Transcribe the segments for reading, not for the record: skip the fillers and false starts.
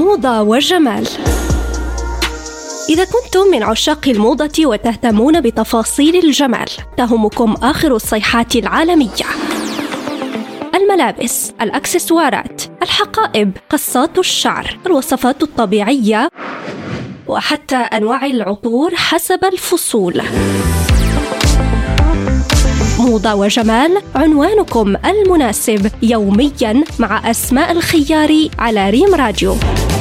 موضة وجمال. إذا كنتم من عشاق الموضة وتهتمون بتفاصيل الجمال، تهمكم آخر الصيحات العالمية: الملابس، الأكسسوارات، الحقائب، قصات الشعر، الوصفات الطبيعية، وحتى أنواع العطور حسب الفصول. موضة وجمال، عنوانكم المناسب يومياً مع أسماء الخياري على ريم راديو.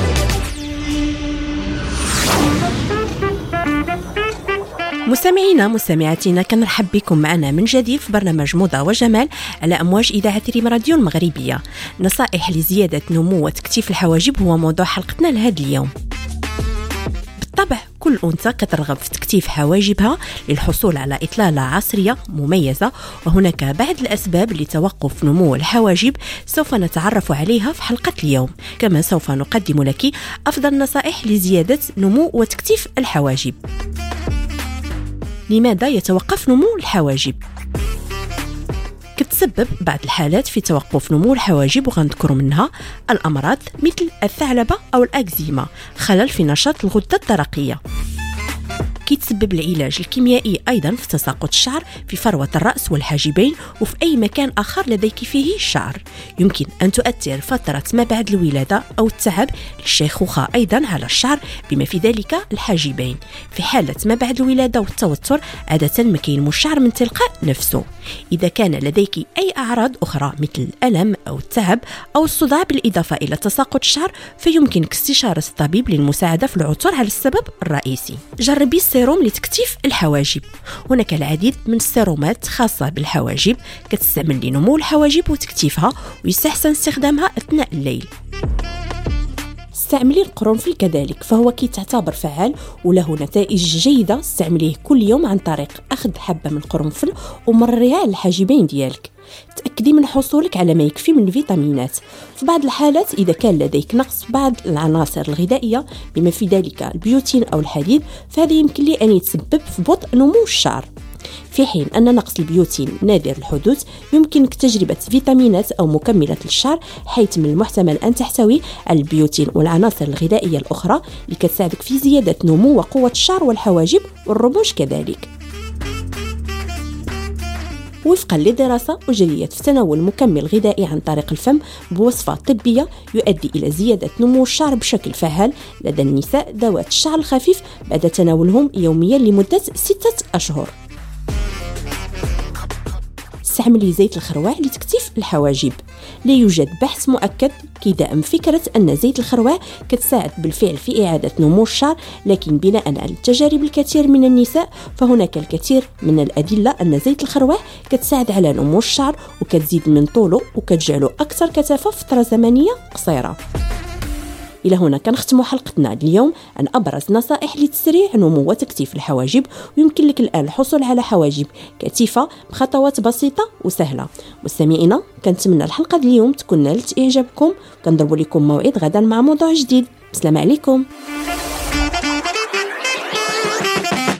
مستمعينا مستمعاتنا، كنرحب بكم معنا من جديد في برنامج موضة وجمال على أمواج إذاعة ريم راديو المغربية. نصائح لزيادة نمو وتكثيف الحواجب هو موضوع حلقتنا لهذا اليوم. بالطبع كل أنثى كترغب في تكثيف حواجبها للحصول على إطلالة عصرية مميزة، وهناك بعض الأسباب لتوقف نمو الحواجب سوف نتعرف عليها في حلقة اليوم. كما سوف نقدم لك أفضل النصائح لزيادة نمو وتكثيف الحواجب. لماذا يتوقف نمو الحواجب؟ كتسبب بعض الحالات في توقف نمو الحواجب، وغنذكر منها الأمراض مثل الثعلبة أو الأكزيما، خلل في نشاط الغدة الدرقية. كيتسبب العلاج الكيميائي أيضا في تساقط الشعر في فروة الرأس والحاجبين وفي أي مكان آخر لديك فيه الشعر. يمكن أن تؤثر فترة ما بعد الولادة أو التعب للشيخوخة أيضا على الشعر، بما في ذلك الحاجبين. في حالة ما بعد الولادة والتوتر عادة ما كينمو الشعر من تلقاء نفسه. إذا كان لديك أي أعراض أخرى مثل الألم أو التعب أو الصداع بالإضافة إلى تساقط الشعر، فيمكنك استشارة الطبيب للمساعدة في العثور على السبب الرئيسي. جربي السيروم لتكثيف الحواجب. هناك العديد من السيرومات خاصة بالحواجب كتستعمل لنمو الحواجب وتكثيفها، ويستحسن استخدامها أثناء الليل. استعملي القرنفل كذلك، فهو كيتعتبر فعال وله نتائج جيدة. استعمليه كل يوم عن طريق أخذ حبة من القرنفل ومرريها على الحاجبين ديالك. تأكدي من حصولك على ما يكفي من الفيتامينات. في بعض الحالات إذا كان لديك نقص في بعض العناصر الغذائية بما في ذلك البيوتين أو الحديد، فهذا يمكن لي أن يتسبب في بطء نمو الشعر، في حين أن نقص البيوتين نادر الحدوث. يمكنك تجربة فيتامينات أو مكملات للشعر، حيث من المحتمل أن تحتوي على البيوتين والعناصر الغذائية الأخرى اللي كتساعدك في زيادة نمو وقوة الشعر والحواجب والرموش كذلك. وفقا لدراسة أجريت في تناول مكمل غذائي عن طريق الفم بوصفة طبية يؤدي إلى زيادة نمو الشعر بشكل فعال لدى النساء ذوات الشعر الخفيف بعد تناولهم يوميا لمدة 6 أشهر. استعملي زيت الخروع لتكثيف الحواجب. لا يوجد بحث مؤكد كيدعم فكرة أن زيت الخروع كتساعد بالفعل في إعادة نمو الشعر، لكن بناء على التجارب الكثير من النساء فهناك الكثير من الأدلة أن زيت الخروع كتساعد على نمو الشعر وكتزيد من طوله وكتجعله أكثر كثافة في فترة زمنية قصيرة. إلى هنا كنختم حلقتنا اليوم عن أبرز نصائح لتسريع نمو وتكثيف الحواجب. ويمكن لك الآن الحصول على حواجب كثيفة بخطوات بسيطة وسهلة. مستمعينا، كنتمنى الحلقة اليوم تكون نالت إعجابكم. كنضرب لكم موعد غدا مع موضوع جديد. السلام عليكم.